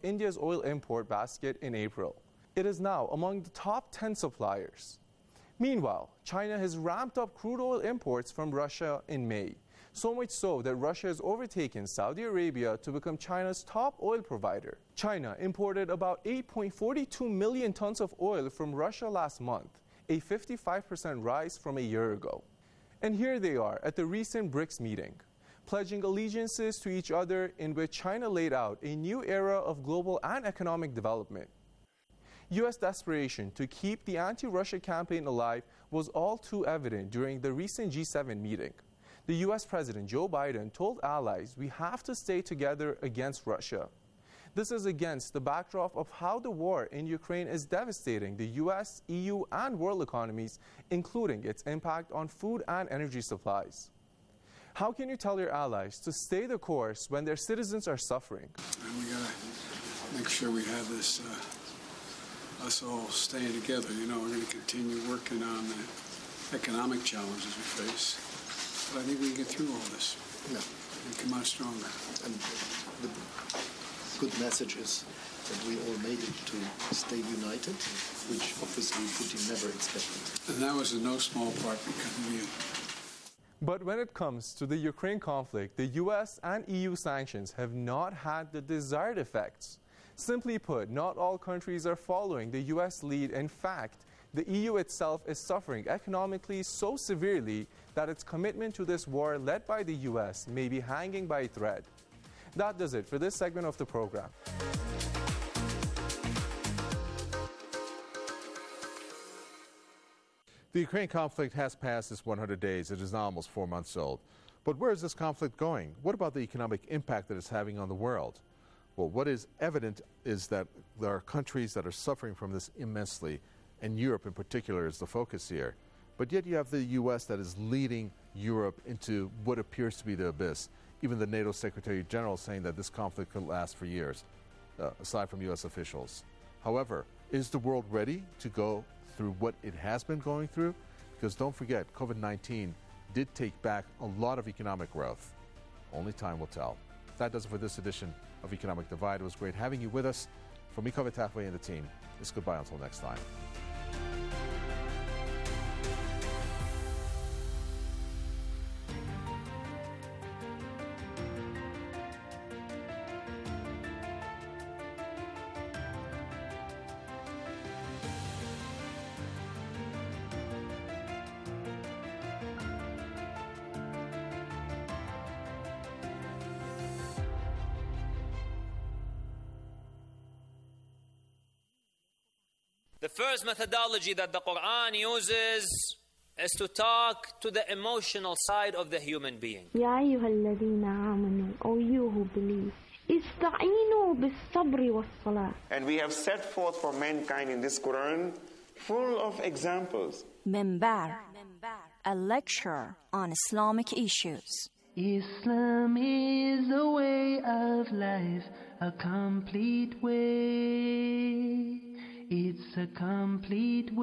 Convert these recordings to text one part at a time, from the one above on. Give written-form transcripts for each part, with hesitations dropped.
India's oil import basket in April. It is now among the top 10 suppliers. Meanwhile, China has ramped up crude oil imports from Russia in May, so much so that Russia has overtaken Saudi Arabia to become China's top oil provider. China imported about 8.42 million tons of oil from Russia last month, a 55% rise from a year ago. And here they are at the recent BRICS meeting, pledging allegiances to each other in which China laid out a new era of global and economic development. U.S. desperation to keep the anti-Russia campaign alive was all too evident during the recent G7 meeting. The U.S. President Joe Biden told allies we have to stay together against Russia. This is against the backdrop of how the war in Ukraine is devastating the U.S., EU, and world economies, including its impact on food and energy supplies. How can you tell your allies to stay the course when their citizens are suffering? And we got to make sure we have this, us all staying together. You know, we're going to continue working on the economic challenges we face. But I think we can get through all this. Yeah. And come out stronger. And the good message is that we all made it to stay united, which obviously Putin never expected. And that was in no small part because of you. But when it comes to the Ukraine conflict, the US and EU sanctions have not had the desired effects. Simply put, not all countries are following the US lead. In fact, the EU itself is suffering economically so severely that its commitment to this war led by the US may be hanging by a thread. That does it for this segment of the program. The Ukraine conflict has passed its 100 days. It is now almost 4 months old. But where is this conflict going? What about the economic impact that it's having on the world? Well, what is evident is that there are countries that are suffering from this immensely, and Europe in particular is the focus here. But yet you have the U.S. that is leading Europe into what appears to be the abyss. Even the NATO Secretary General saying that this conflict could last for years, aside from U.S. officials. However, is the world ready to go through what it has been going through? Because don't forget, COVID-19 did take back a lot of economic growth. Only time will tell. That does it for this edition of Economic Divide. It was great having you with us. From me, Kaveh Tafway, and the team, it's goodbye until next time. The first methodology that the Quran uses is to talk to the emotional side of the human being. يا أيها الذين آمنوا, O you who believe, استعينوا بالصبر والصلاة. And we have set forth for mankind in this Quran full of examples. Minbar, a lecture on Islamic issues. Islam is a way of life, a complete way. It's a complete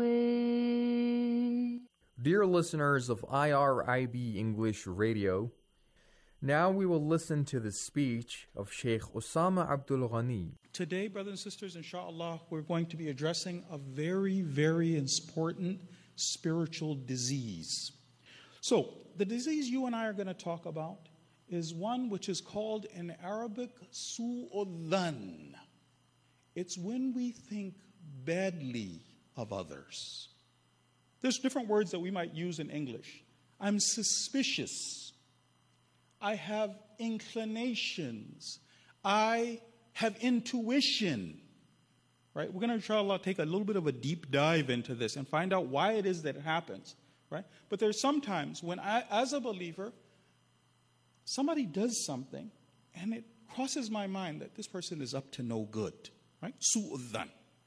way. Dear listeners of IRIB English Radio, now we will listen to the speech of Sheikh Osama Abdul Ghani. Today, brothers and sisters, inshallah, we're going to be addressing a very, very important spiritual disease. So, the disease you and I are going to talk about is one which is called in Arabic su'ud dhann. It's when we think badly of others. There's different words that we might use in English. I'm suspicious. I have inclinations. I have intuition. Right? We're going to, inshallah, take a little bit of a deep dive into this and find out why it is that it happens. Right? But there's sometimes when I, as a believer, somebody does something and it crosses my mind that this person is up to no good. Right? Su'ud dhann.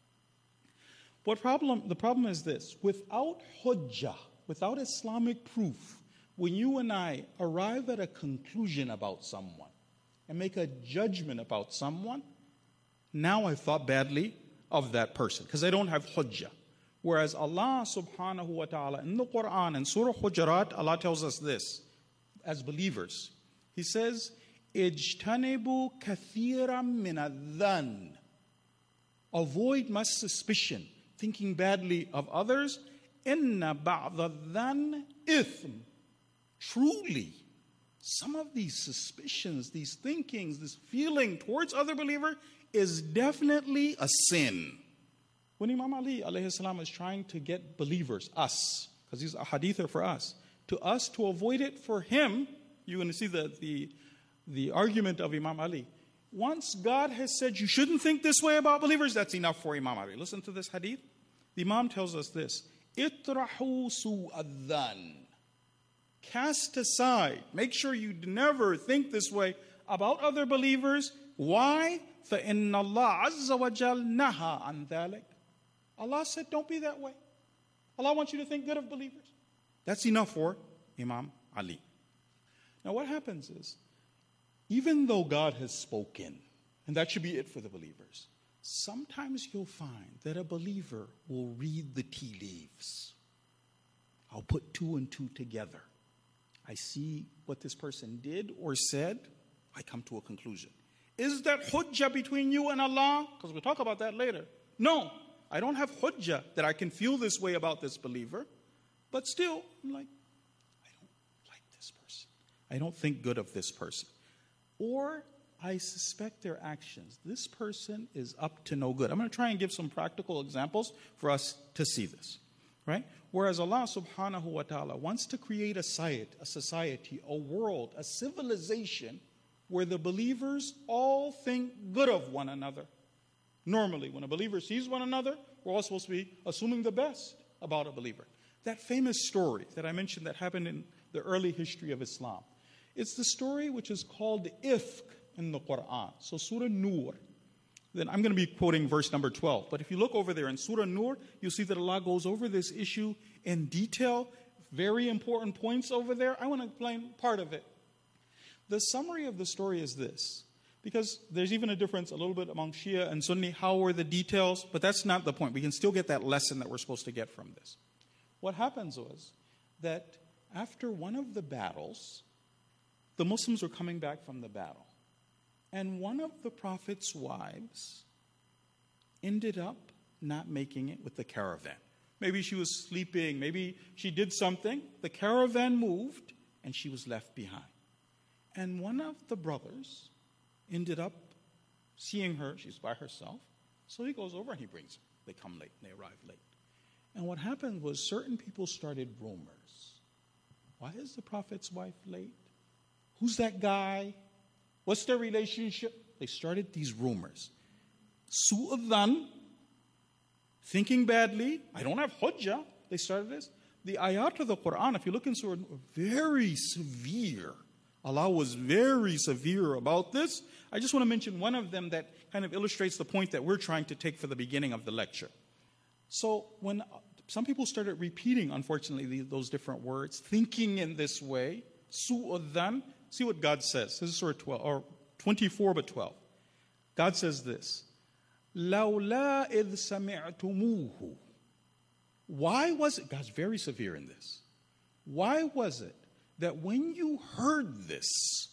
The problem is this: without hujjah, without Islamic proof, when you and I arrive at a conclusion about someone and make a judgment about someone, now I've thought badly of that person because I don't have hujjah. Whereas Allah subhanahu wa ta'ala in the Quran, in Surah Hujurat, Allah tells us this as believers. He says, Ijtanibu kathiran min adh-dhann Avoid missuspicion, thinking badly of others. Inna ba'da dhan ithm. Truly, some of these suspicions, these thinkings, this feeling towards other believer is definitely a sin. When Imam Ali alayhi salam is trying to get believers, us, because he's a hadither for us to avoid it for him, you're going to see the argument of Imam Ali. Once God has said you shouldn't think this way about believers, that's enough for Imam Ali. Listen to this hadith. The Imam tells us this. Itrahu su'adhan. Cast aside. Make sure you never think this way about other believers. Why? فَإِنَّ اللَّهَ عَزَّ وَجَلْ نَهَا عَنْ ذَلِكَ. Allah said, don't be that way. Allah wants you to think good of believers. That's enough for Imam Ali. Now what happens is, even though God has spoken, and that should be it for the believers, sometimes you'll find that a believer will read the tea leaves. I'll put two and two together. I see what this person did or said, I come to a conclusion. Is that hujjah between you and Allah? Because we'll talk about that later. No, I don't have hujjah that I can feel this way about this believer, but still, I'm like, I don't like this person. I don't think good of this person. Or I suspect their actions. This person is up to no good. I'm going to try and give some practical examples for us to see this. Right? Whereas Allah subhanahu wa ta'ala wants to create a society, a world, a civilization where the believers all think good of one another. Normally, when a believer sees one another, we're all supposed to be assuming the best about a believer. That famous story that I mentioned that happened in the early history of Islam. It's the story which is called Ifk in the Quran. So Surah Nur. Then I'm going to be quoting verse number 12. But if you look over there in Surah Nur, you'll see that Allah goes over this issue in detail. Very important points over there. I want to explain part of it. The summary of the story is this. Because there's even a difference a little bit among Shia and Sunni. How were the details? But that's not the point. We can still get that lesson that we're supposed to get from this. What happens was that after one of the battles, the Muslims were coming back from the battle. And one of the Prophet's wives ended up not making it with the caravan. Maybe she was sleeping, maybe she did something. The caravan moved and she was left behind. And one of the brothers ended up seeing her, she's by herself. So he goes over and he brings her. They come late, they arrive late. And what happened was certain people started rumors. Why is the Prophet's wife late? Who's that guy? What's their relationship? They started these rumors. Su'adhan, thinking badly. I don't have hujjah. They started this. The ayat of the Quran, if you look in Surah, very severe. Allah was very severe about this. I just want to mention one of them that kind of illustrates the point that we're trying to take for the beginning of the lecture. So when some people started repeating, unfortunately, those different words, thinking in this way, su'adhan, see what God says. This is Surah 12, or 24 but 12. God says this. لَوْلَا إِذْ سَمِعْتُمُوهُ. Why was it? God's very severe in this. Why was it that when you heard this,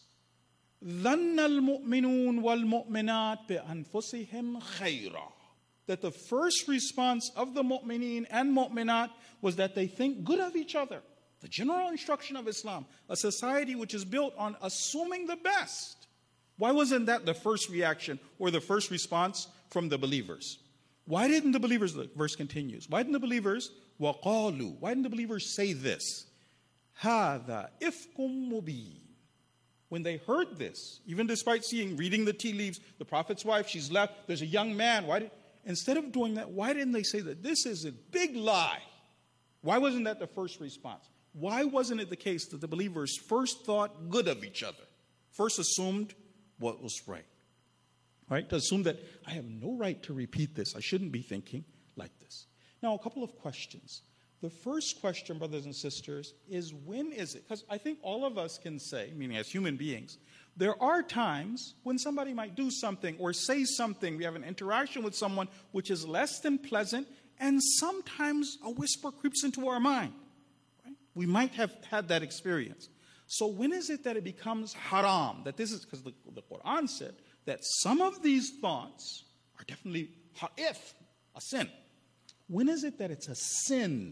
ظَنَّ الْمُؤْمِنُونَ وَالْمُؤْمِنَاتِ بِأَنفُسِهِمْ خَيْرًا, that the first response of the mu'mineen and mu'minat was that they think good of each other. The general instruction of Islam, a society which is built on assuming the best. Why wasn't that the first reaction or the first response from the believers? Why didn't the believers, the verse continues, why didn't the believers, وَقَالُوا, why didn't the believers say this? هَذَا إِفْكٌ مُبِينٌ. When they heard this, even despite reading the tea leaves, the Prophet's wife, she's left, there's a young man, instead of doing that, why didn't they say that this is a big lie? Why wasn't that the first response? Why wasn't it the case that the believers first thought good of each other? First assumed what was right. Right? To assume that I have no right to repeat this. I shouldn't be thinking like this. Now, a couple of questions. The first question, brothers and sisters, is when is it? Because I think all of us can say, meaning as human beings, there are times when somebody might do something or say something. We have an interaction with someone which is less than pleasant, and sometimes a whisper creeps into our mind. We might have had that experience. So when is it that it becomes haram? That this is, because the Quran said that some of these thoughts are definitely if, a sin. When is it that it's a sin?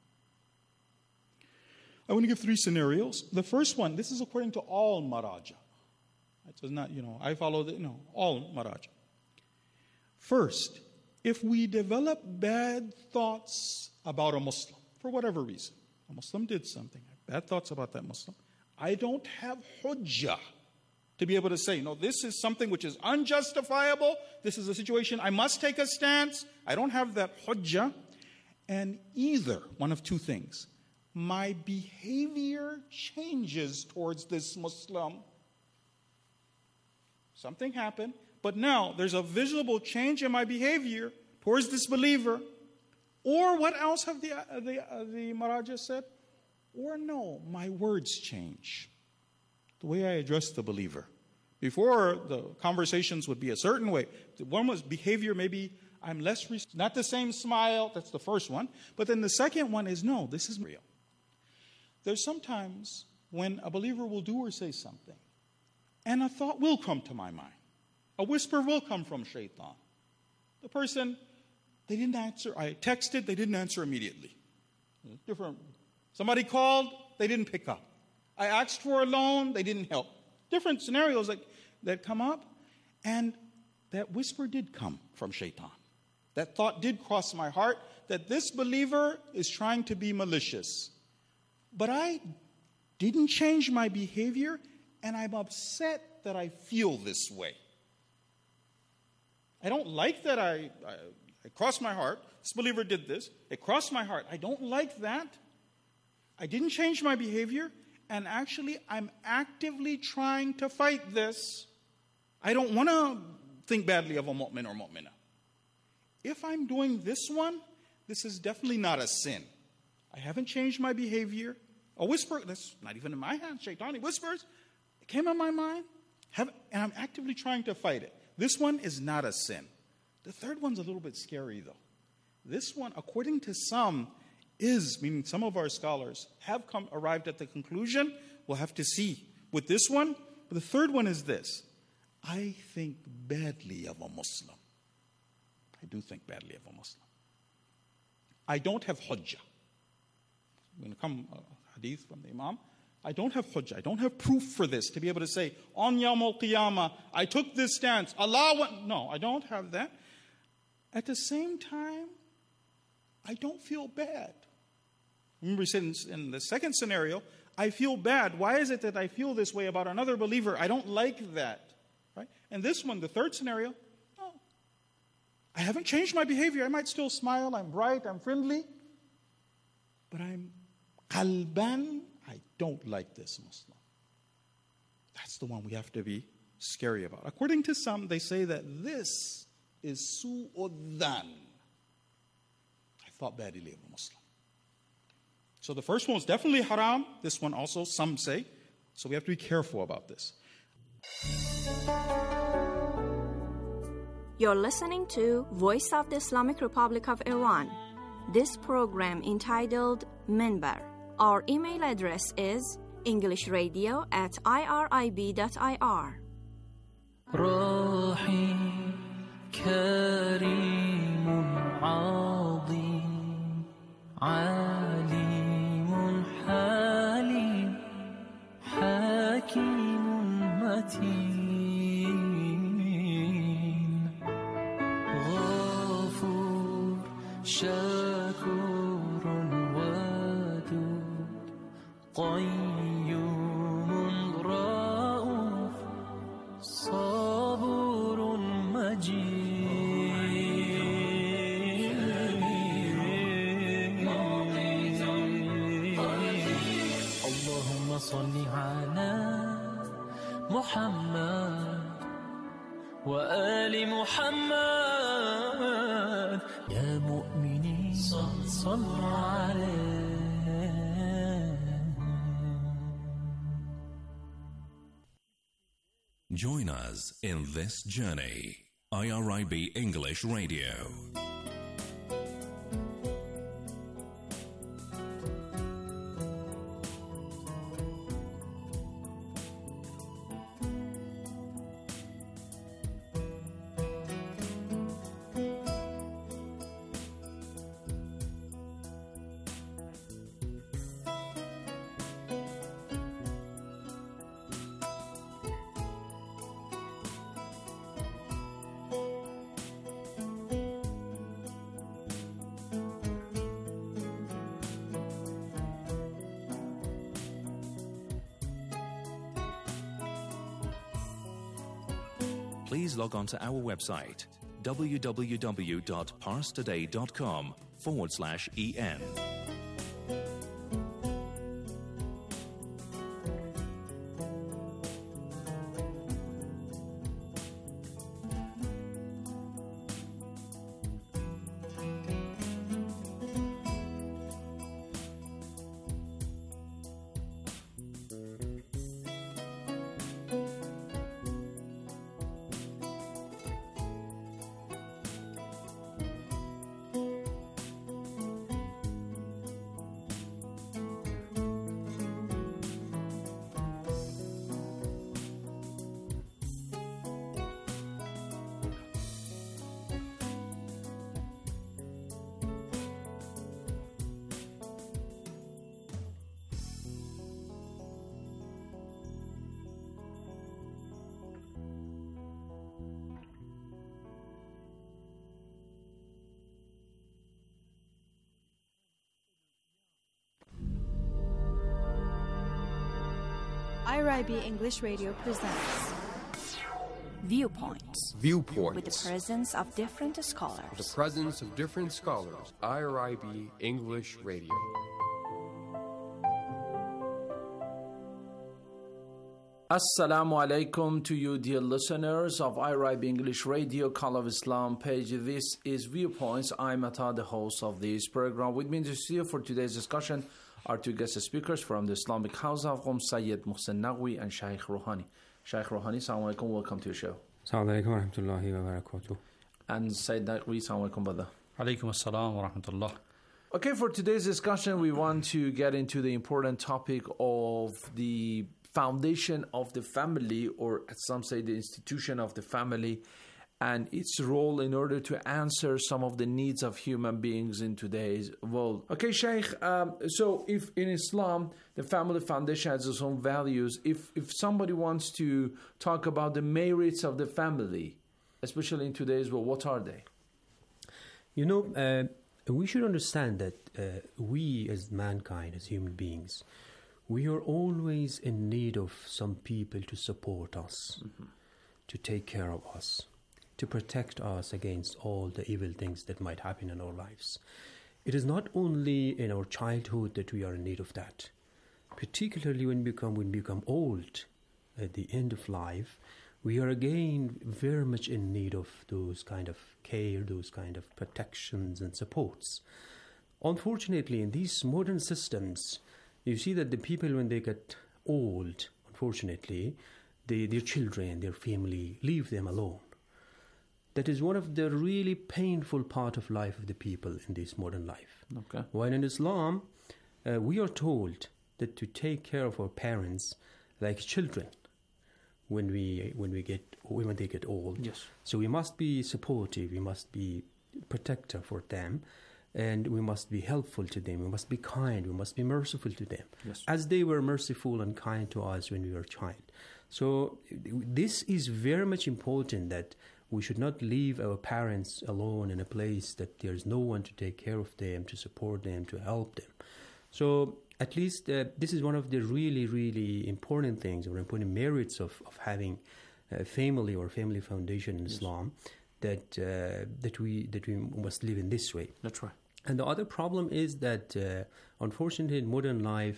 I want to give 3 scenarios. The first one, this is according to all maraja. It does not, I follow all maraja. First, if we develop bad thoughts about a Muslim, for whatever reason, a Muslim did something, bad thoughts about that Muslim, I don't have hujjah to be able to say, no, this is something which is unjustifiable, this is a situation I must take a stance. I don't have that hujjah. And either, one of 2 things, my behavior changes towards this Muslim. Something happened, but now there's a visible change in my behavior towards this believer. Or what else have the Maraja said? Or no, my words change. The way I address the believer. Before, the conversations would be a certain way. One was behavior, maybe I'm less, not the same smile, that's the first one. But then the second one is, no, this is real. There's sometimes when a believer will do or say something, and a thought will come to my mind. A whisper will come from shaitan. The person, they didn't answer. I texted, they didn't answer immediately. Different. Somebody called, they didn't pick up. I asked for a loan, they didn't help. Different scenarios that come up, and that whisper did come from shaitan. That thought did cross my heart that this believer is trying to be malicious. But I didn't change my behavior, and I'm upset that I feel this way. I don't like that I crossed my heart. This believer did this. It crossed my heart. I don't like that. I didn't change my behavior, and actually I'm actively trying to fight this. I don't want to think badly of a mu'min or mu'minah. If I'm doing this one, this is definitely not a sin. I haven't changed my behavior. A whisper, that's not even in my hands, Shaitani whispers, it came in my mind, and I'm actively trying to fight it. This one is not a sin. The third one's a little bit scary, though. This one, according to some, is, meaning some of our scholars have arrived at the conclusion, we'll have to see with this one, but the third one is this. I think badly of a Muslim. I do think badly of a Muslim. I don't have hujjah. I'm going to come hadith from the Imam. I don't have hujjah. I don't have proof for this to be able to say, on Yawm al-Qiyamah, I took this stance. No, I don't have that. At the same time, I don't feel bad. Remember, we said in the second scenario, I feel bad. Why is it that I feel this way about another believer? I don't like that. Right? And this one, the third scenario, no. I haven't changed my behavior. I might still smile. I'm bright. I'm friendly. But I'm qalban. I don't like this Muslim. That's the one we have to be scary about. According to some, they say that this is su'udhan. I thought badly of a Muslim. So the first one was definitely haram. This one also, some say. So we have to be careful about this. You're listening to Voice of the Islamic Republic of Iran. This program entitled Minbar. Our email address is englishradio@irib.ir. رحيم كريم عظيم عليم حليم حكيم متين غفور شكور ودود قيوم رؤوف صبور مجيد اللهم صل على محمد وآل محمد يا مؤمنين صلوا عليه. Join us in this journey. IRIB English Radio. please log on to our website www.parstoday.com/en. IRIB English Radio presents Viewpoints. Viewpoints. With the presence of different scholars. With the presence of different scholars. IRIB English Radio. Assalamu alaikum to you, dear listeners of IRIB English Radio, Call of Islam page. This is Viewpoints. I'm Ata, the host of this program. With me in the studio for today's discussion are two guest speakers from the Islamic House of Qom, Sayyid Muhsin Naqvi and Shaykh Rouhani. Shaykh Rouhani, assalamu alaikum, welcome to the show. Assalamu alaikum wa rahmatullahi wa barakatuh. And Sayyid Naqvi, assalamu alaikum, brother. Alaikum assalam wa rahmatullah. Okay, for today's discussion, we want to get into the important topic of the foundation of the family, or as some say, the institution of the family, and its role in order to answer some of the needs of human beings in today's world. Okay, Shaykh, so if in Islam, the family foundation has its own values, if somebody wants to talk about the merits of the family, especially in today's world, what are they? You know, we should understand that we as mankind, as human beings, we are always in need of some people to support us, to take care of us, to protect us against all the evil things that might happen in our lives. It is not only in our childhood that we are in need of that. Particularly when we become old, at the end of life, we are again very much in need of those kind of care, those kind of protections and supports. Unfortunately, in these modern systems, you see that the people, when they get old, unfortunately, their children, their family, leave them alone. That is one of the really painful part of life of the people in this modern life. Okay. While in Islam, we are told that to take care of our parents like children when they get old. Yes. So we must be supportive, we must be protector for them, and we must be helpful to them, we must be kind, we must be merciful to them, yes, as they were merciful and kind to us when we were a child. So this is very much important, that we should not leave our parents alone in a place that there's no one to take care of them, to support them, to help them. So at least this is one of the really, really important things, or important merits of having a family or family foundation in Islam, that we must live in this way. That's right. And the other problem is that, unfortunately, in modern life,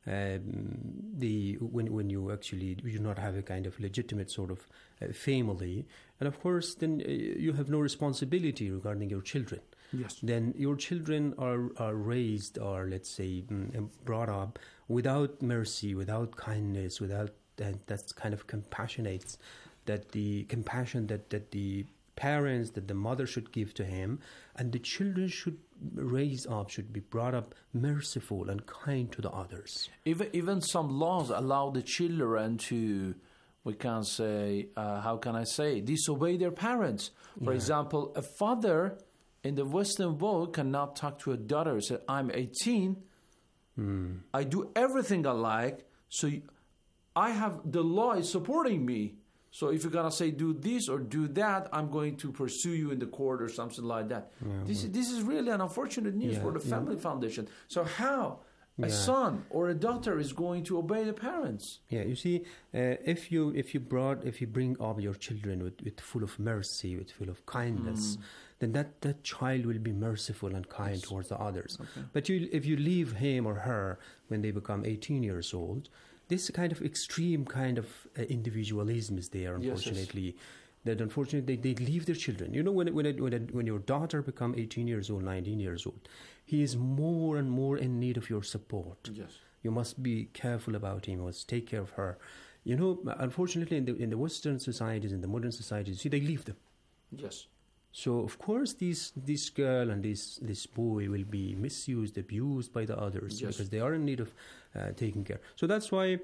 when you do not have a kind of legitimate sort of family, and of course then you have no responsibility regarding your children. Yes. Then your children are raised, or let's say brought up without mercy, without kindness, without that kind of compassionate, that the compassion that the parents, that the mother should give to him, and the children should be brought up merciful and kind to the others. Even some laws allow the children to, we can say, disobey their parents. For example, a father in the Western world cannot talk to a daughter and say, I'm 18, I do everything I like, so the law is supporting me. So if you're going to say do this or do that, I'm going to pursue you in the court or something like that. This is really an unfortunate news for the family foundation. So how A son or a daughter is going to obey the parents. Yeah, you see, if you bring up your children with full of mercy, with full of kindness, then that child will be merciful and kind towards the others. Okay. But if you leave him or her when they become 18 years old, this kind of extreme kind of individualism is there, unfortunately. That unfortunately they leave their children. You know, when your daughter become 18 years old, 19 years old, he is more and more in need of your support. Yes. You must be careful about him. You must take care of her. You know, unfortunately, in the Western societies, in the modern societies, see, they leave them. Yes. So of course, this girl and this boy will be misused, abused by the others because they are in need of taking care. So that's why.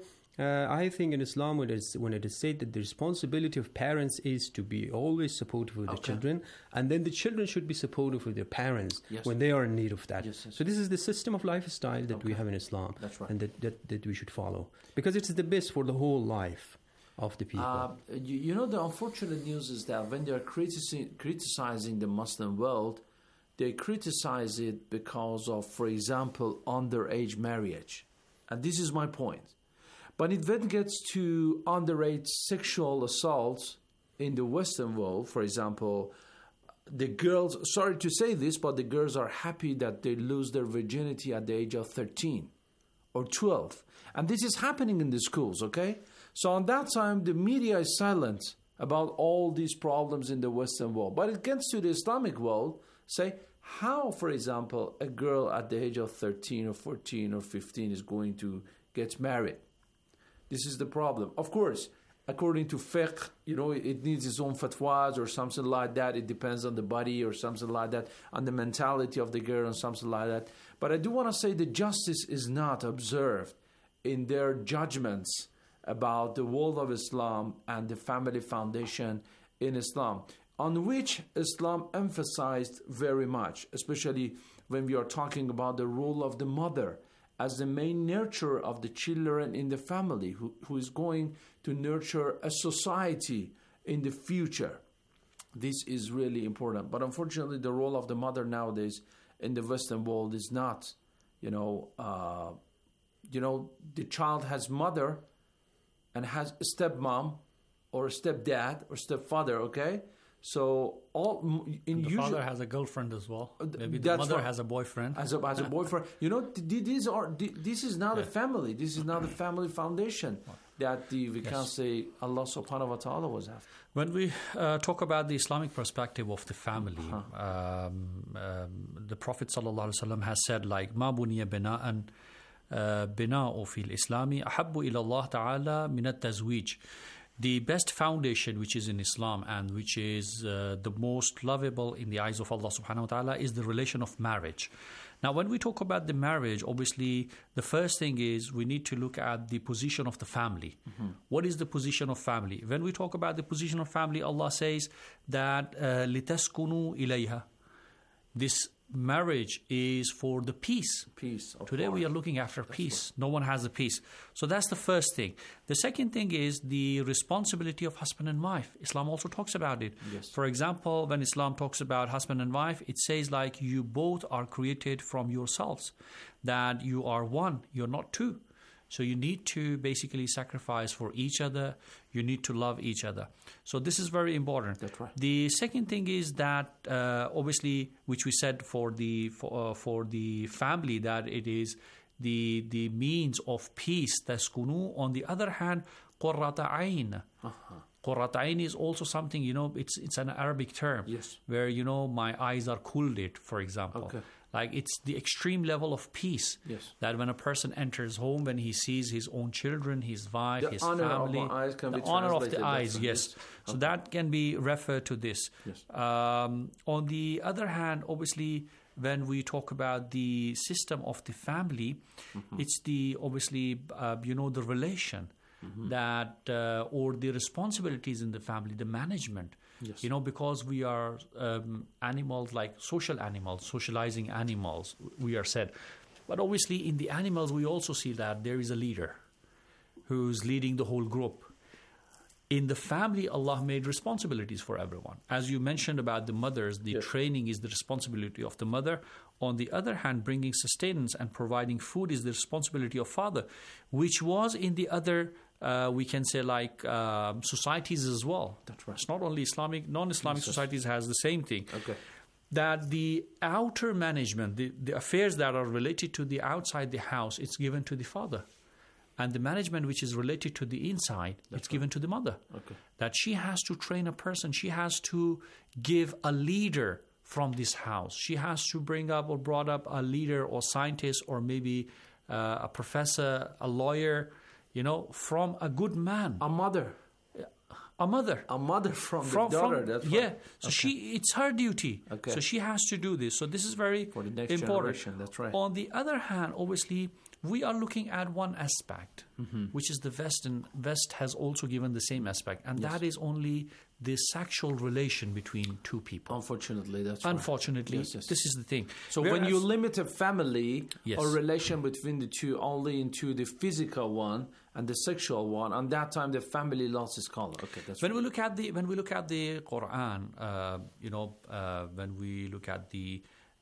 I think in Islam, when it is said that the responsibility of parents is to be always supportive of the children, and then the children should be supportive of their parents when they are in need of that. So this is the system of lifestyle that we have in Islam, and that we should follow, because it is the best for the whole life of the people. You know, the unfortunate news is that when they are criticizing the Muslim world, they criticize it because of, for example, underage marriage. And this is my point. But it then gets to underage sexual assaults in the Western world. For example, the girls, sorry to say this, but the girls are happy that they lose their virginity at the age of 13 or 12. And this is happening in the schools, okay? So on that time, the media is silent about all these problems in the Western world. But it gets to the Islamic world, say, how, for example, a girl at the age of 13 or 14 or 15 is going to get married? This is the problem. Of course, according to fiqh, you know, it needs its own fatwas or something like that. It depends on the body or something like that, on the mentality of the girl and something like that. But I do want to say that justice is not observed in their judgments about the world of Islam and the family foundation in Islam, on which Islam emphasized very much, especially when we are talking about the role of the mother as the main nurturer of the children in the family, who is going to nurture a society in the future. This is really important. But unfortunately, the role of the mother nowadays in the Western world is not, the child has mother and has a stepmom or a stepdad or stepfather, okay? So the father has a girlfriend as well. Maybe the mother has a boyfriend. Has a boyfriend. You know, this is not a family. This is not a family foundation that we can't say Allah subhanahu wa ta'ala was after. When we talk about the Islamic perspective of the family, the Prophet sallallahu alaihi wasallam has said, like, "Ma buniya bina'an bina'u fil Islami ahabbu ila Allah ta'ala min at-tazwij." The best foundation which is in Islam and which is the most lovable in the eyes of Allah subhanahu wa ta'ala is the relation of marriage. Now, when we talk about the marriage, obviously, the first thing is we need to look at the position of the family. What is the position of family? When we talk about the position of family, Allah says that لِتَسْكُنُوا إِلَيْهَا. This marriage is for the peace. Today we are looking after peace. No one has the peace. So that's the first thing. The second thing is the responsibility of husband and wife. Islam also talks about it. Yes. For example, when Islam talks about husband and wife, it says like you both are created from yourselves, that you are one, you're not two. So you need to basically sacrifice for each other. You need to love each other. So this is very important. That's right. The second thing is that obviously, which we said for the family, that it is the means of peace. Taskunu. On the other hand, qurrata ayn. Qurrata ayn is also something, it's an Arabic term. Yes. Where my eyes are cooled, for example. Okay. Like it's the extreme level of peace. Yes. That when a person enters home, when he sees his own children, his wife, his family, the honor of the eyes, yes. So that can be referred to this. Yes. On the other hand, obviously, when we talk about the system of the family, it's the the relation that or the responsibilities in the family, the management. Yes. Because we are animals, like social animals, socializing animals, we are said. But obviously in the animals, we also see that there is a leader who's leading the whole group. In the family, Allah made responsibilities for everyone. As you mentioned about the mothers, the training is the responsibility of the mother. On the other hand, bringing sustenance and providing food is the responsibility of father, which was in the other, we can say, like societies as well. That's right. It's not only Islamic, non-Islamic societies has the same thing. Okay. That the outer management, the affairs that are related to the outside the house, it's given to the father. And the management which is related to the inside, it's given to the mother. Okay. That she has to train a person. She has to give a leader from this house. She has to bring up or brought up a leader or scientist or maybe a professor, a lawyer, from a good man. A mother. A mother. A mother from the daughter. That's right. Yeah. So it's her duty. Okay. So she has to do this. So this is very for the next important. Generation. That's right. On the other hand, obviously, we are looking at one aspect, which is the West, and West has also given the same aspect, and that is only the sexual relation between two people. Unfortunately, that's Unfortunately, right. Yes. This is the thing. So when you limit a family or relation between the two only into the physical one and the sexual one, and that time the family lost its color. Okay, that's when we look at the Quran, when we look at the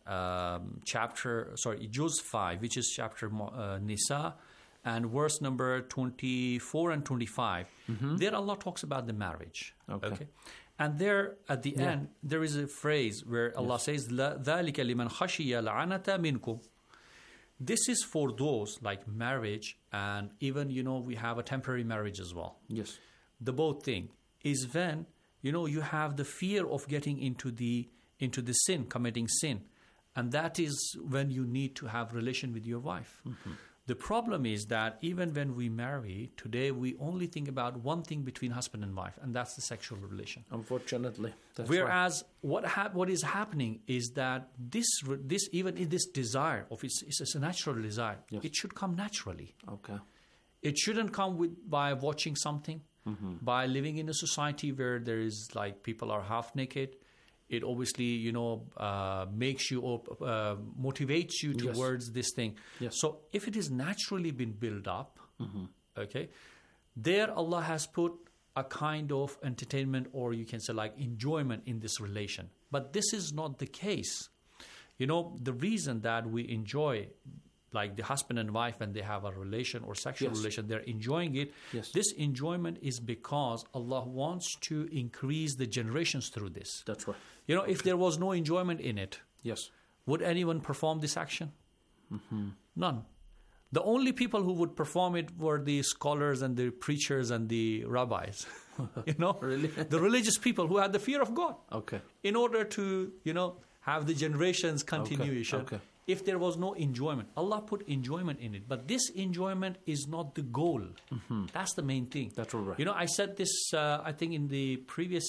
Juz 5, which is chapter Nisa, and verse number 24 and 25. There Allah talks about the marriage. Okay. And there at the end, there is a phrase where Allah says, ذَلِكَ لِمَنْ خَشِيَ الْعَنَةَ مِنْكُمْ. This is for those like marriage, and even, we have a temporary marriage as well. Yes. The both thing is when, you have the fear of getting into the sin, committing sin. And that is when you need to have relation with your wife. The problem is that even when we marry, today we only think about one thing between husband and wife, and that's the sexual relation. Unfortunately. Whereas what is happening is that this even in this desire of it's a natural desire. Yes. It should come naturally. Okay. It shouldn't come by watching something, by living in a society where there is like people are half naked. It obviously, makes you, motivates you towards this thing. Yes. So if it is naturally been built up, okay, there Allah has put a kind of entertainment, or you can say like enjoyment in this relation. But this is not the case. The reason that we enjoy, like the husband and wife, when they have a relation or sexual relation, they're enjoying it. Yes. This enjoyment is because Allah wants to increase the generations through this. That's right. If there was no enjoyment in it, would anyone perform this action? None. The only people who would perform it were the scholars and the preachers and the rabbis. Really? The religious people who had the fear of God. Okay. In order to, have the generations continuation. Okay. If there was no enjoyment, Allah put enjoyment in it. But this enjoyment is not the goal. That's the main thing. That's all right. I said this, I think, in the previous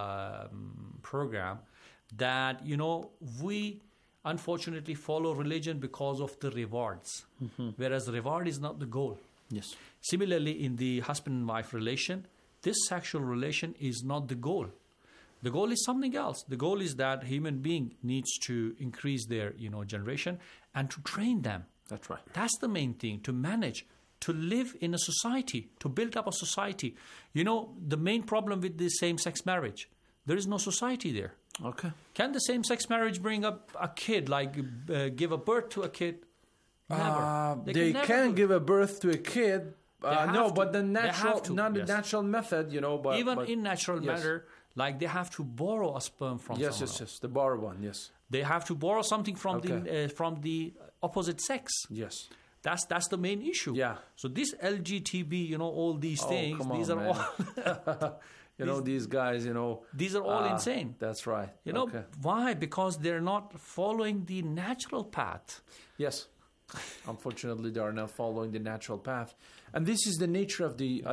program, that, we unfortunately follow religion because of the rewards, whereas reward is not the goal. Yes. Similarly, in the husband and wife relation, this sexual relation is not the goal. The goal is something else. The goal is that human being needs to increase their, generation and to train them. That's right. That's the main thing, to manage, to live in a society, to build up a society. The main problem with the same-sex marriage, there is no society there. Okay. Can the same-sex marriage bring up a kid, like give a birth to a kid? Never. They can give a birth to a kid. But the natural method, in natural matter, like they have to borrow a sperm from someone else. Yes, the borrow one, yes. They have to borrow something from the opposite sex. Yes. That's the main issue. Yeah. So this LGTB, all these things, these are all these guys, these are all insane. That's right. Why? Because they're not following the natural path. Yes. Unfortunately, they are not following the natural path. And this is the nature of the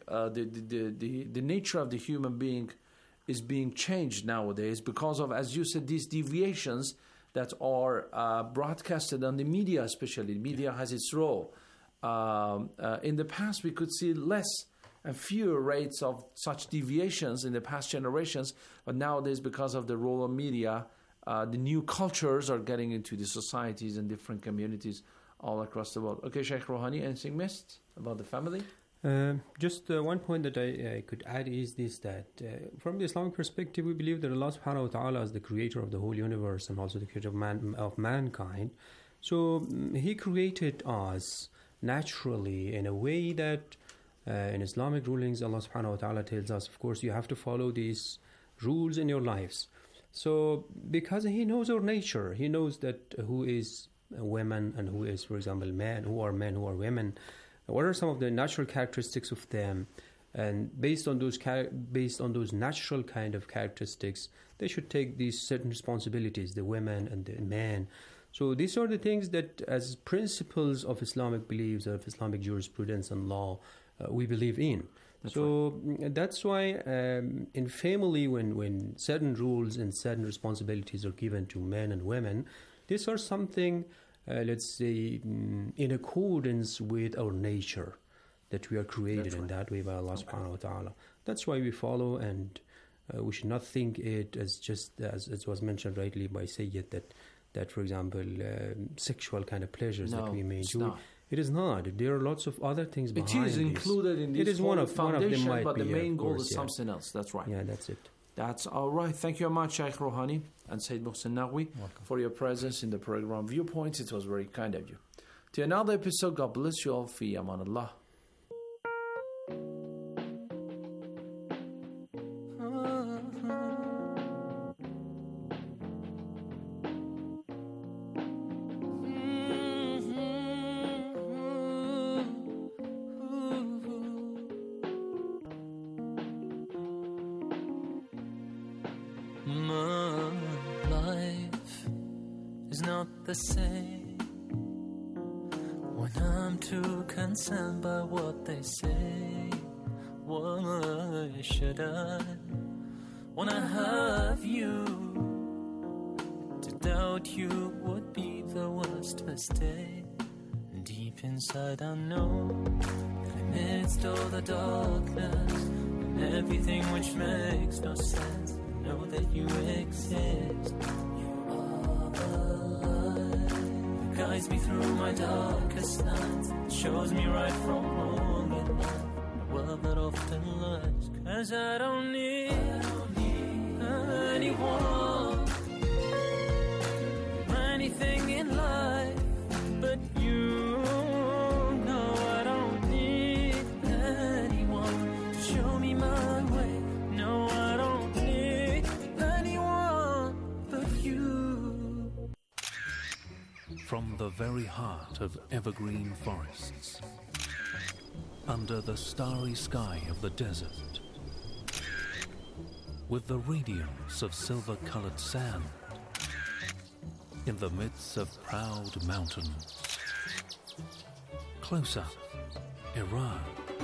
nature of the human being is being changed nowadays because of, as you said, these deviations that are broadcasted on the media, especially. Media has its role. In the past, we could see less and fewer rates of such deviations in the past generations, but nowadays, because of the role of media, the new cultures are getting into the societies and different communities all across the world. Okay, Sheikh Rouhani, anything missed about the family? Just one point that I could add is this, that from the Islamic perspective, we believe that Allah subhanahu wa ta'ala is the creator of the whole universe and also the creator of mankind. So He created us naturally in a way that in Islamic rulings, Allah subhanahu wa ta'ala tells us, of course, you have to follow these rules in your lives. So because He knows our nature, He knows that who is women and who is, for example, men, who are women, what are some of the natural characteristics of them, and based on those natural kind of characteristics, they should take these certain responsibilities, the women and the men. So these are the things that, as principles of Islamic beliefs, of Islamic jurisprudence and law, we believe in. That's why in family, when certain rules and certain responsibilities are given to men and women, these are something, let's say, in accordance with our nature, that we are created in that way by Allah subhanahu wa ta'ala. That's why we follow, and we should not think it as just, as it was mentioned rightly by Sayyid, that for example, sexual kind of pleasures that we may enjoy. It is not. There are lots of other things behind it is included in this. It is one of foundation, but the main goal is something else. That's right. Yeah, that's it. That's all right. Thank you very much, Sheikh Rouhani and Sayyid Muhsin Naqvi, for your presence in the program Viewpoints. It was very kind of you. To another episode, God bless you all. Fi aman Allah. Say when I'm too concerned by what they say, why should I, when I have you, to doubt you would be the worst mistake. Deep inside I know that amidst all the darkness and everything which makes no sense, I know that you exist. Guides me through my darkest nights, shows me right from wrong in life, a world that often lies. 'Cause I don't need anyone, anything in life but you. No, I don't need anyone to show me my way. No, I don't need anyone but you. From the very heart of evergreen forests, under the starry sky of the desert, with the radiance of silver-colored sand, in the midst of proud mountains, close up, Iran.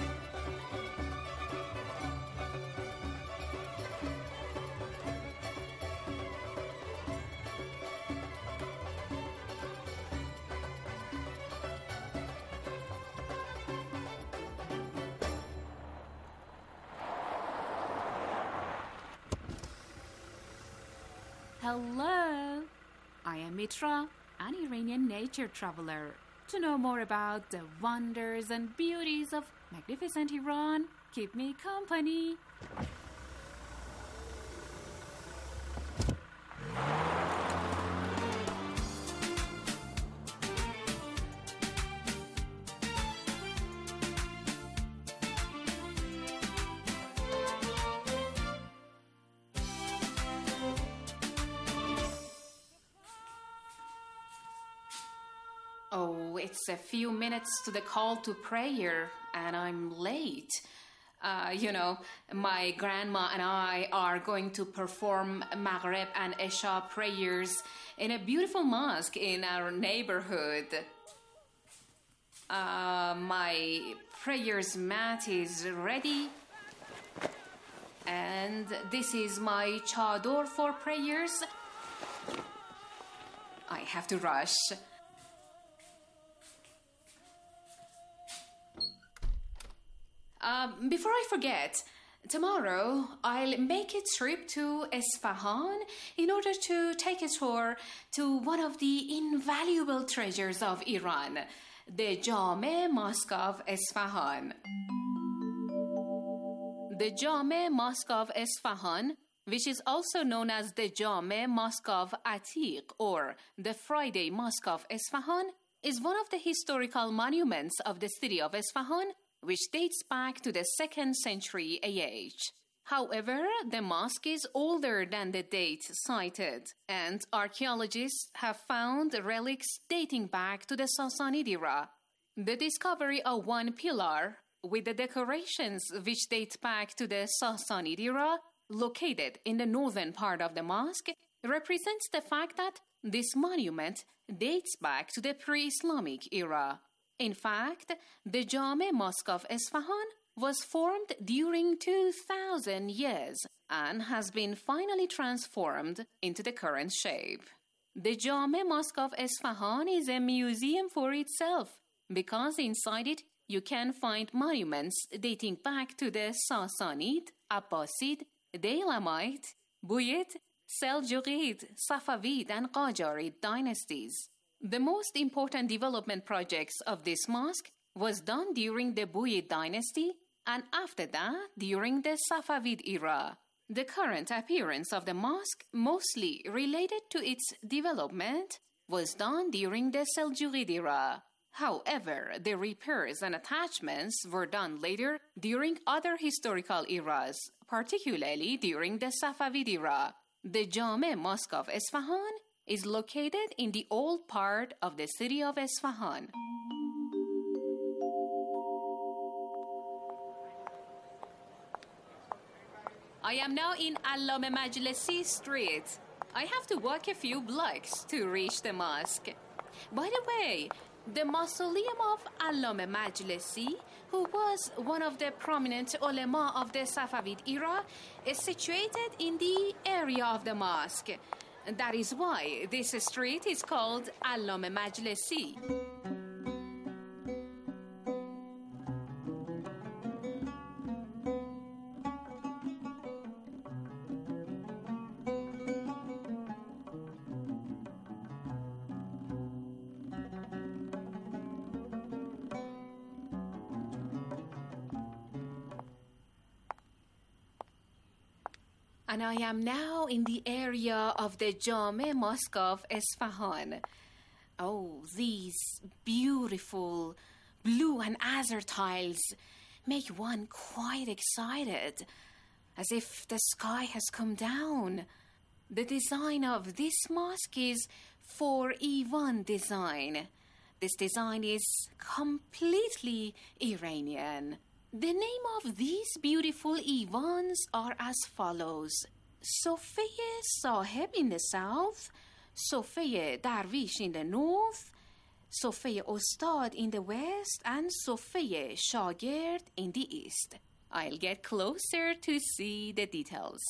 Hello, I am Mitra, an Iranian nature traveler. To know more about the wonders and beauties of magnificent Iran, keep me company. Oh, it's a few minutes to the call to prayer, and I'm late. My grandma and I are going to perform Maghrib and Isha prayers in a beautiful mosque in our neighborhood. My prayers mat is ready, and this is my chador for prayers. I have to rush. Before I forget, tomorrow I'll make a trip to Isfahan in order to take a tour to one of the invaluable treasures of Iran, the Jame Mosque of Isfahan. The Jame Mosque of Esfahan, which is also known as the Jame Mosque of Atiq or the Friday Mosque of Esfahan, is one of the historical monuments of the city of Esfahan, which dates back to the 2nd century AH. However, the mosque is older than the date cited, and archaeologists have found relics dating back to the Sassanid era. The discovery of one pillar with the decorations which date back to the Sassanid era, located in the northern part of the mosque, represents the fact that this monument dates back to the pre-Islamic era. In fact, the Jame Mosque of Esfahan was formed during 2,000 years and has been finally transformed into the current shape. The Jame Mosque of Esfahan is a museum for itself because inside it you can find monuments dating back to the Sassanid, Abbasid, Daylamite, Buyid, Seljuqid, Safavid, and Qajarid dynasties. The most important development projects of this mosque was done during the Buyid dynasty and after that during the Safavid era. The current appearance of the mosque, mostly related to its development, was done during the Seljuqid era. However, the repairs and attachments were done later during other historical eras, particularly during the Safavid era. The Jame Mosque of Esfahan is located in the old part of the city of Esfahan. I am now in Allame Majlesi Street. I have to walk a few blocks to reach the mosque. By the way, the mausoleum of Allame Majlesi, who was one of the prominent ulama of the Safavid era, is situated in the area of the mosque. That is why this street is called Allame Majlesi. And I am now in the area of the Jame Mosque of Esfahan. Oh, these beautiful blue and azure tiles make one quite excited, as if the sky has come down. The design of this mosque is 4E1 design. This design is completely Iranian. The name of these beautiful Ivans are as follows: Sofeye Sahib in the south, Sofeye Darwish in the north, Sofeye Ostad in the west, and Sofeye Shagird in the east. I'll get closer to see the details.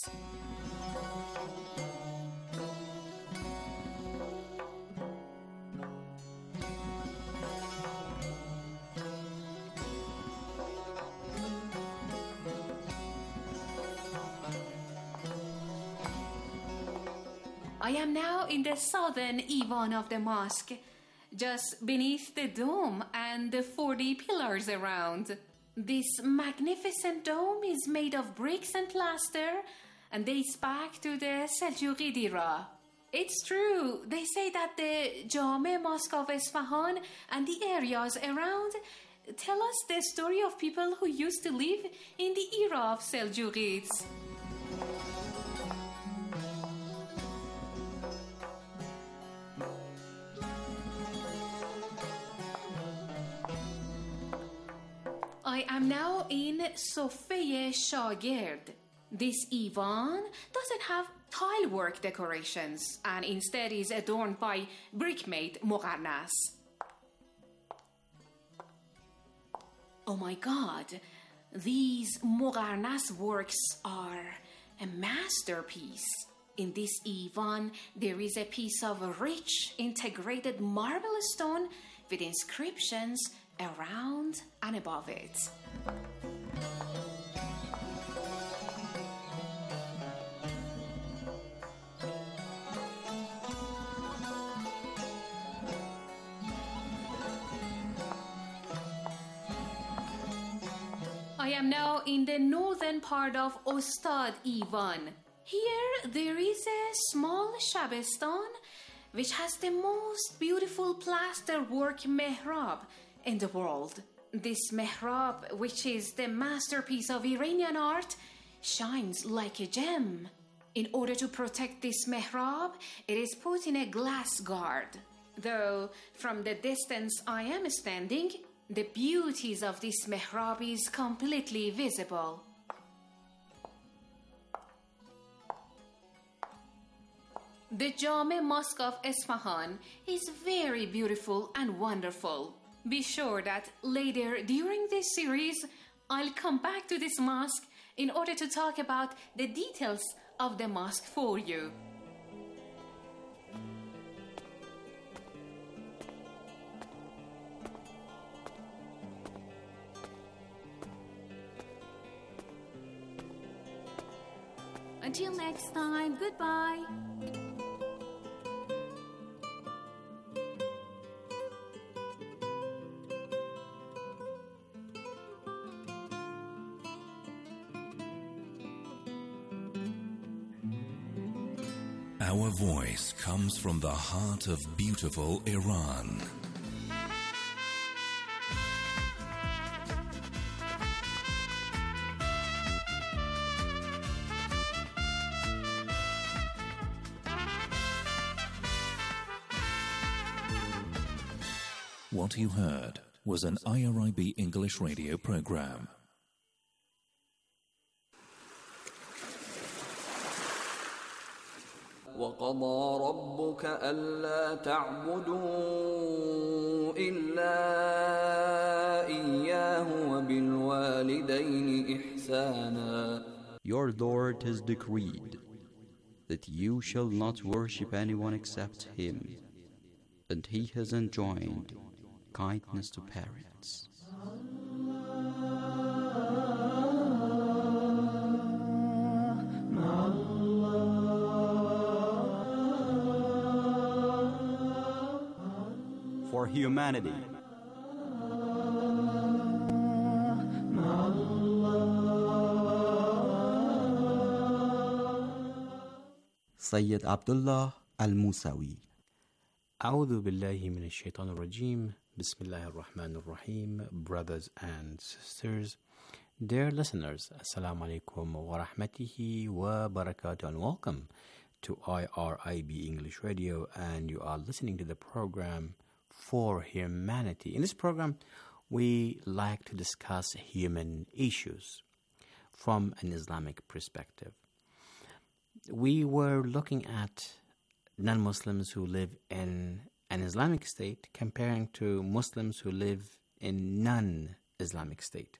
I am now in the southern Ivan of the mosque, just beneath the dome and the 40 pillars around. This magnificent dome is made of bricks and plaster and dates back to the Seljuqid era. It's true, they say that the Jame Mosque of Esfahan and the areas around tell us the story of people who used to live in the era of Seljuqids. I am now in Sofeye Shagird. This Ivan doesn't have tilework decorations and instead is adorned by brick-made Mogharnas. Oh my God, these Mogharnas works are a masterpiece. In this Ivan, there is a piece of rich integrated marble stone with inscriptions around and above it. I am now in the northern part of Ostad Ivan. Here there is a small Shabistan which has the most beautiful plasterwork mihrab in the world. This mihrab, which is the masterpiece of Iranian art, shines like a gem. In order to protect this mihrab, it is put in a glass guard. Though from the distance I am standing, the beauties of this mihrab is completely visible. The Jame Mosque of Isfahan is very beautiful and wonderful. Be sure that later during this series, I'll come back to this mosque in order to talk about the details of the mosque for you. Until next time, goodbye. Our voice comes from the heart of beautiful Iran. What you heard was an IRIB English radio program. وَقَضَى رَبُّكَ أَلَّا تَعْبُدُوا إِلَّا إِيَّاهُ وَبِالْوَالِدَيْنِ إِحْسَانًا. Your Lord has decreed that you shall not worship anyone except Him, and He has enjoined kindness to parents. For humanity. Sayyid Abdullah Al-Musawi. أعوذ بالله من الشيطان الرجيم. بسم الله الرحمن الرحيم. Brothers and sisters, dear listeners, Assalamu alaikum wa rahmatihi wa barakatuh, and welcome to IRIB English Radio, and you are listening to the program For Humanity. In this program, we like to discuss human issues from an Islamic perspective. We were looking at non-Muslims who live in an Islamic state comparing to Muslims who live in non-Islamic state.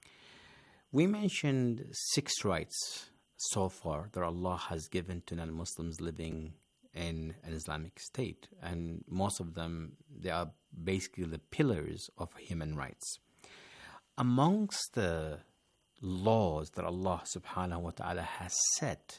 We mentioned 6 rights so far that Allah has given to non-Muslims living in an Islamic state, and most of them, they are basically the pillars of human rights. Amongst the laws that Allah subhanahu wa ta'ala has set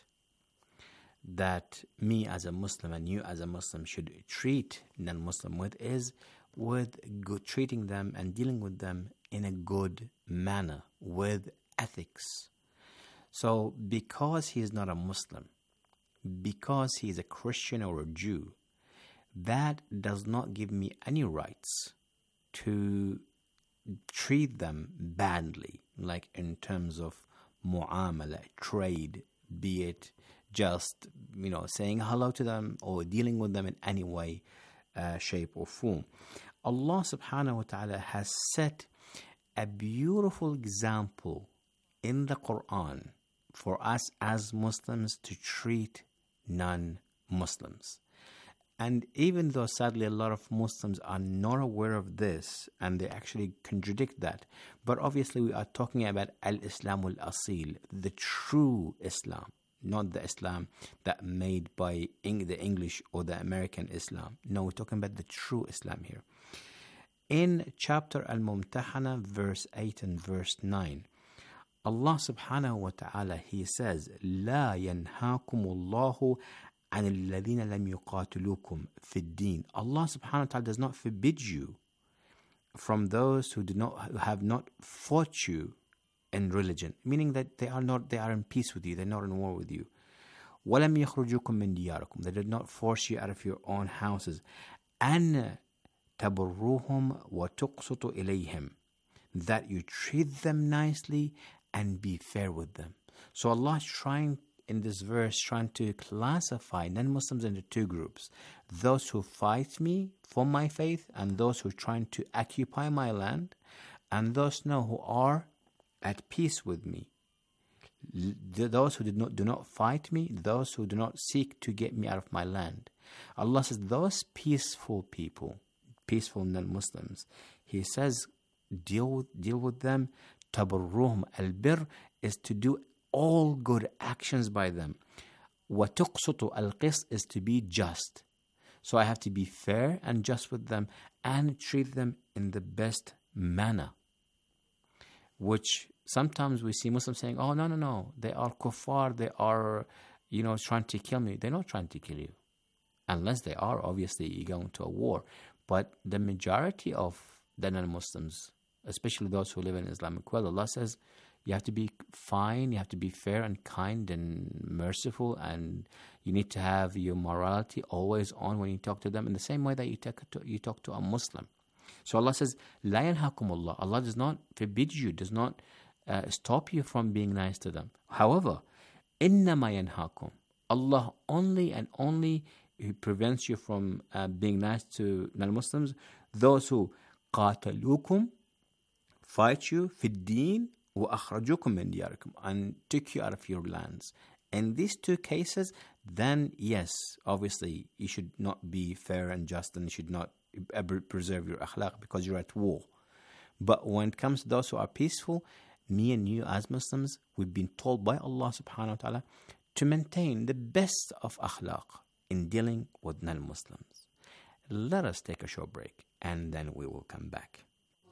that me as a Muslim and you as a Muslim should treat non-Muslim with is with good, treating them and dealing with them in a good manner, with ethics. So because he is not a Muslim, because he is a Christian or a Jew, that does not give me any rights to treat them badly, like in terms of mu'amala, trade, be it just, saying hello to them or dealing with them in any way, shape or form. Allah subhanahu wa ta'ala has set a beautiful example in the Quran for us as Muslims to treat non-Muslims. And even though sadly a lot of Muslims are not aware of this and they actually contradict that, but obviously we are talking about al-Islam al-Asil, the true Islam, not the Islam that made by the English or the American Islam. No, we're talking about the true Islam here. In chapter Al-Mumtahana, verse 8 and verse 9, Allah subhanahu wa ta'ala, He says, لا ينهاكم الله عن الذين لم يقاتلوكم في الدين. Allah subhanahu wa ta'ala does not forbid you from those who have not fought you in religion, meaning that they are in peace with you, they're not in war with you. وَلَمْ يَخْرُجُوكُم مِّن دِيَارِكُم. They did not force you out of your own houses. أَنْ تَبُرُّوهُمْ وَتُقْسِطُوا إِلَيْهِمْ. That you treat them nicely and be fair with them. So Allah is trying to classify non-Muslims into two groups. Those who fight me for my faith, and those who are trying to occupy my land, and those who are at peace with me. Those who do not fight me, those who do not seek to get me out of my land. Allah says those peaceful people, peaceful non-Muslims, He says deal with them. Tabarruhum. Al-bir is to do all good actions by them. وَتُقْسُطُ al-qis is to be just. So I have to be fair and just with them and treat them in the best manner. Which sometimes we see Muslims saying, oh, no, they are kuffar, they are, trying to kill me. They're not trying to kill you. Unless they are, obviously, you go into a war. But the majority of the non-Muslims, especially those who live in Islamic world, Allah says, you have to be fine, you have to be fair and kind and merciful, and you need to have your morality always on when you talk to them in the same way that you talk to a Muslim. So Allah says, La yanhakumullah. Allah does not forbid you, does not stop you from being nice to them. However, innama yanhakum. Allah only and only prevents you from being nice to non-Muslims, those who qatalukum, fight you, fid-deen, وَأَخْرَجُوكُم مِّن دِيَارِكُمْ, and took you out of your lands. In these two cases, then yes, obviously, you should not be fair and just, and you should not preserve your akhlaq because you're at war. But when it comes to those who are peaceful, me and you as Muslims, we've been told by Allah subhanahu wa ta'ala to maintain the best of akhlaq in dealing with non-Muslims. Let us take a short break, and then we will come back.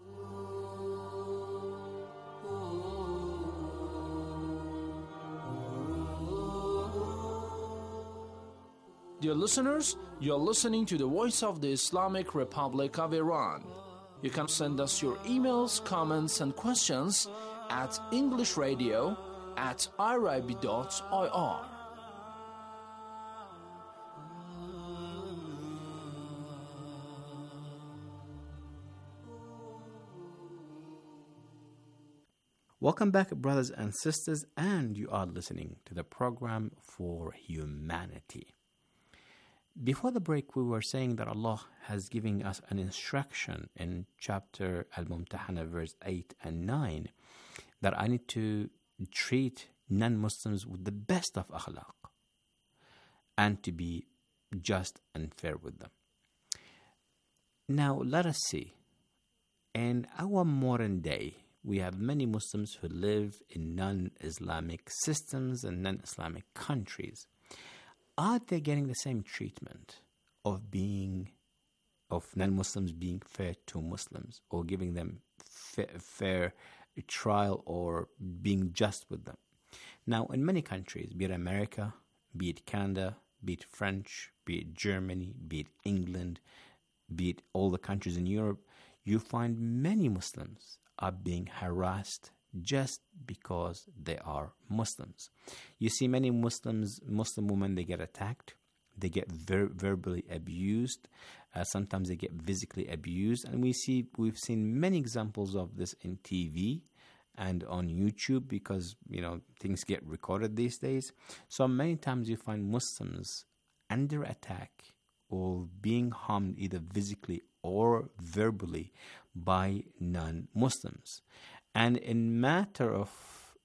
Dear listeners, you're listening to the Voice of the Islamic Republic of Iran. You can send us your emails, comments, and questions at englishradio@irib.ir. Welcome back, brothers and sisters, and you are listening to the program For Humanity. Before the break, we were saying that Allah has given us an instruction in chapter Al-Mumtahana, verse 8 and 9, that I need to treat non-Muslims with the best of akhlaq and to be just and fair with them. Now, let us see. In our modern day, we have many Muslims who live in non-Islamic systems and non-Islamic countries. Are they getting the same treatment of non-Muslims being fair to Muslims, or giving them fair trial, or being just with them? Now, in many countries, be it America, be it Canada, be it French, be it Germany, be it England, be it all the countries in Europe, you find many Muslims are being harassed just because they are Muslims. You see many Muslim women, they get attacked, they get verbally abused, sometimes they get physically abused, and we've seen many examples of this in TV and on YouTube, because things get recorded these days. So many times you find Muslims under attack or being harmed either physically or verbally by non-Muslims. And in matter of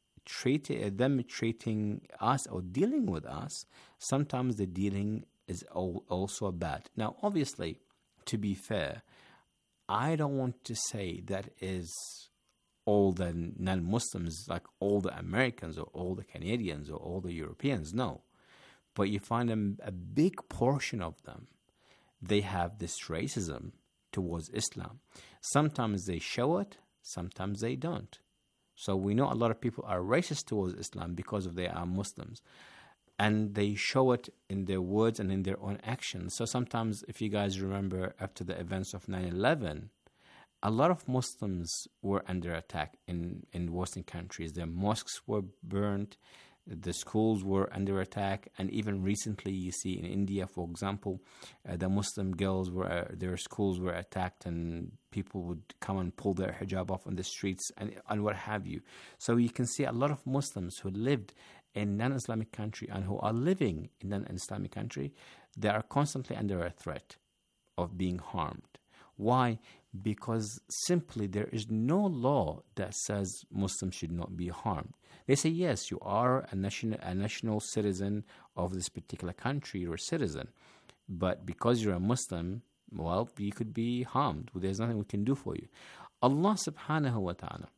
them treating us or dealing with us, sometimes the dealing is also bad. Now, obviously, to be fair, I don't want to say that is all the non-Muslims, like all the Americans or all the Canadians or all the Europeans. No. But you find a big portion of them, they have this racism towards Islam. Sometimes they show it, sometimes they don't. So we know a lot of people are racist towards Islam because they are Muslims. And they show it in their words and in their own actions. So sometimes, if you guys remember, after the events of 9/11, a lot of Muslims were under attack in Western countries. Their mosques were burnt, the schools were under attack, and even recently you see in India, for example, the Muslim girls their schools were attacked, and people would come and pull their hijab off on the streets and what have you. So you can see a lot of Muslims who lived in non-Islamic country and who are living in non-Islamic country, they are constantly under a threat of being harmed. Why? Because simply there is no law that says Muslims should not be harmed. They say, yes, you are a national citizen of this particular country, you're a citizen. But because you're a Muslim, well, you could be harmed. There's nothing we can do for you. Allah subhanahu wa ta'ala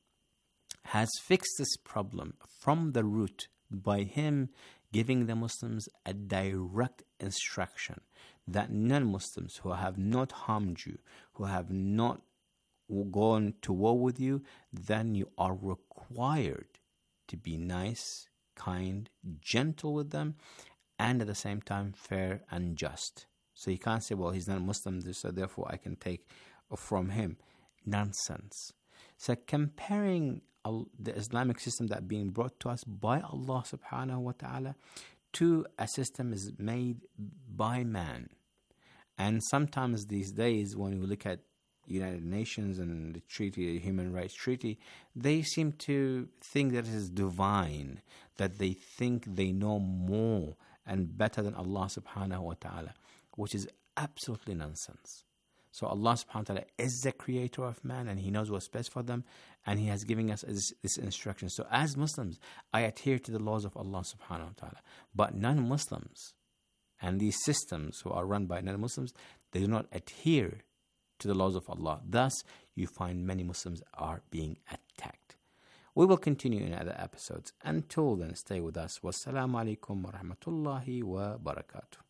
has fixed this problem from the root by Him giving the Muslims a direct instruction that non-Muslims who have not harmed you, who have not gone to war with you, then you are required to be nice, kind, gentle with them, and at the same time fair and just. So you can't say, well, he's not Muslim, so therefore I can take from him. Nonsense. So comparing the Islamic system that being brought to us by Allah subhanahu wa ta'ala to a system is made by man. And sometimes these days when you look at United Nations and the treaty, the Human Rights Treaty, they seem to think that it is divine, that they think they know more and better than Allah subhanahu wa ta'ala, which is absolutely nonsense. So Allah subhanahu wa ta'ala is the creator of man, and He knows what's best for them, and He has given us this instruction. So as Muslims, I adhere to the laws of Allah subhanahu wa ta'ala. But non-Muslims and these systems who are run by non-Muslims, they do not adhere to the laws of Allah. Thus, you find many Muslims are being attacked. We will continue in other episodes. Until then, stay with us. Wassalamu alaikum wa rahmatullahi wa barakatuh.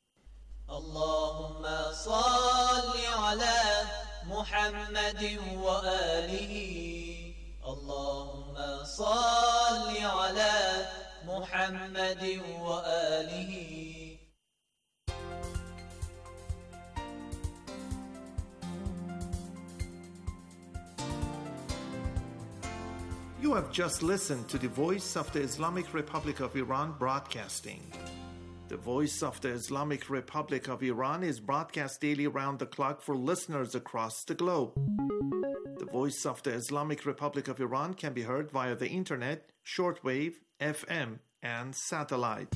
اللهم صل على محمد وآله اللهم صل على محمد وآله. You have just listened to the Voice of the Islamic Republic of Iran broadcasting. The Voice of the Islamic Republic of Iran is broadcast daily around the clock for listeners across the globe. The Voice of the Islamic Republic of Iran can be heard via the internet, shortwave, FM, and satellite.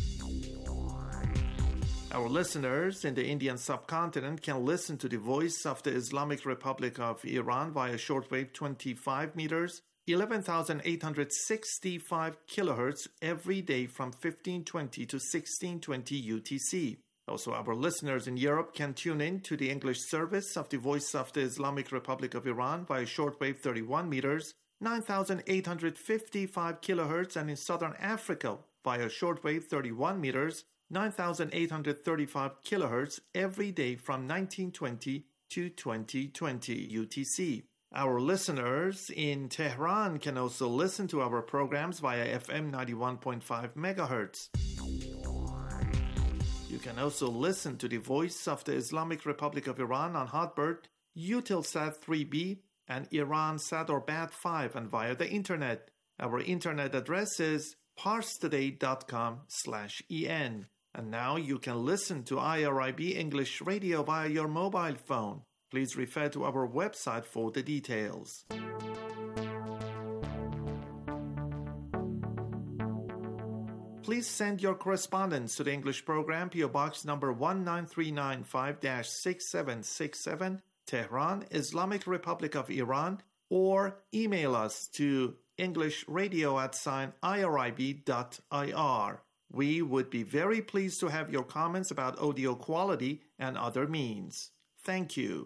Our listeners in the Indian subcontinent can listen to the Voice of the Islamic Republic of Iran via shortwave 25 meters, 11,865 kilohertz every day from 1520 to 1620 UTC. Also, our listeners in Europe can tune in to the English service of the Voice of the Islamic Republic of Iran via shortwave 31 meters, 9,855 kilohertz, and in Southern Africa via shortwave 31 meters, 9,835 kilohertz every day from 1920 to 2020 UTC. Our listeners in Tehran can also listen to our programs via FM 91.5 MHz. You can also listen to the Voice of the Islamic Republic of Iran on Hotbird, Eutelsat 3B, and Iransat or BAT5, and via the internet. Our internet address is parstoday.com/en. And now you can listen to IRIB English Radio via your mobile phone. Please refer to our website for the details. Please send your correspondence to the English program, PO Box number 19395-6767, Tehran, Islamic Republic of Iran, or email us to englishradio@irib.ir. We would be very pleased to have your comments about audio quality and other means. Thank you.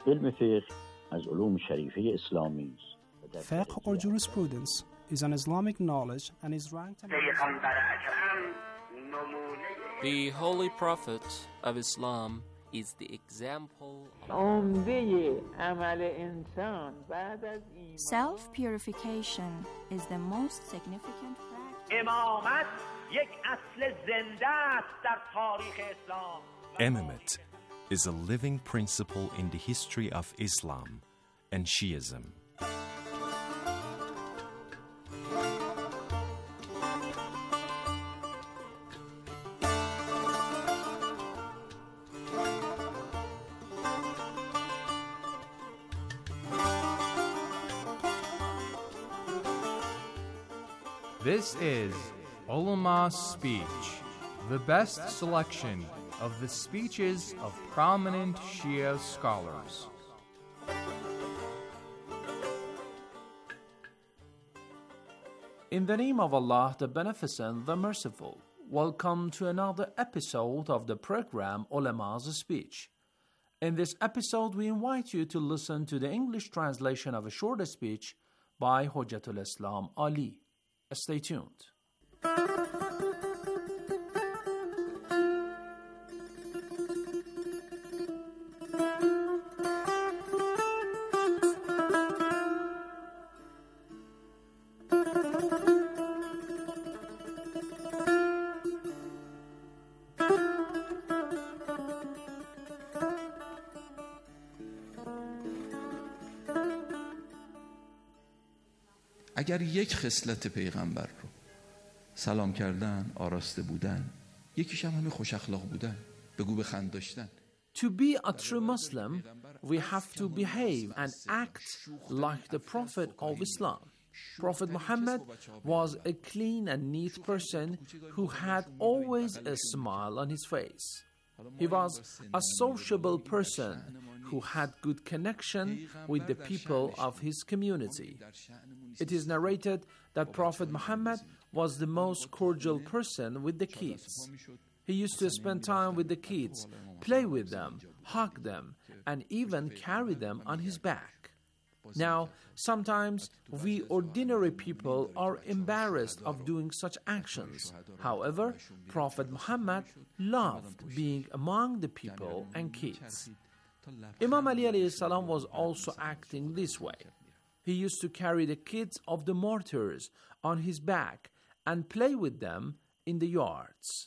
علم فقه از علوم شریفه اسلامی است. Fiqh or jurisprudence is an Islamic knowledge and is ranked The Holy Prophet of Islam is the example Self-purification is the most significant practice. امامت یک اصل زنده است در تاریخ اسلام. Imamate is a living principle in the history of Islam and Shiism. This is Ulama's Speech, the best selection of the speeches of prominent Shia scholars. In the name of Allah, the Beneficent, the Merciful, welcome to another episode of the program Ulama's Speech. In this episode, we invite you to listen to the English translation of a short speech by Hujjatul Islam Ali. Stay tuned. اگر یک خصلت پیغمبر رو سلام کردن، آراسته بودن، یکیش هم همین خوش اخلاق بودن، بگو بخند داشتن. To be a true Muslim, we have to behave and act like the Prophet of Islam. Prophet Muhammad was a clean and neat person who had always a smile on his face. He was a sociable person who had good connection with the people of his community. It is narrated that Prophet Muhammad was the most cordial person with the kids. He used to spend time with the kids, play with them, hug them, and even carry them on his back. Now, sometimes we ordinary people are embarrassed of doing such actions. However, Prophet Muhammad loved being among the people and kids. Imam Ali alayhi salam was also acting this way. He used to carry the kids of the martyrs on his back and play with them in the yards.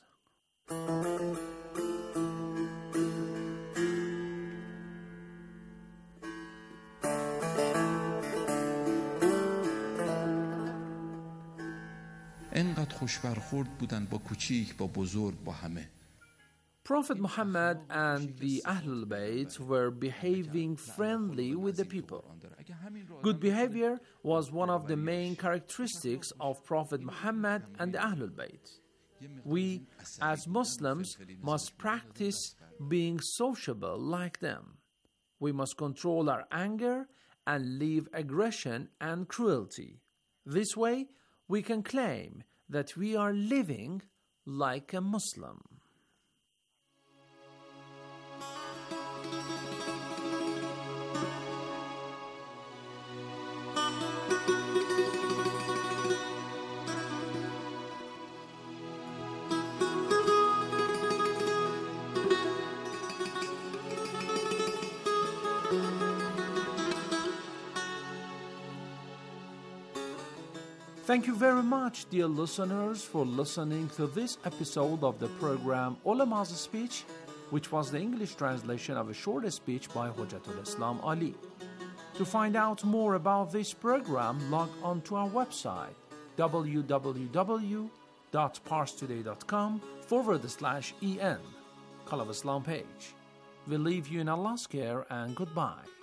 انقدر خوش برخورد بودن با کوچیک، با بزرگ، با همه. Prophet Muhammad and the Ahlul Bayt were behaving friendly with the people. Good behavior was one of the main characteristics of Prophet Muhammad and the Ahlul Bayt. We, as Muslims, must practice being sociable like them. We must control our anger and leave aggression and cruelty. This way, we can claim that we are living like a Muslim. Thank you very much, dear listeners, for listening to this episode of the program Ulama's Speech, which was the English translation of a short speech by Hujjatul Islam Ali. To find out more about this program, log on to our website www.parstoday.com/en, Call of Islam page. We leave you in Allah's care and goodbye.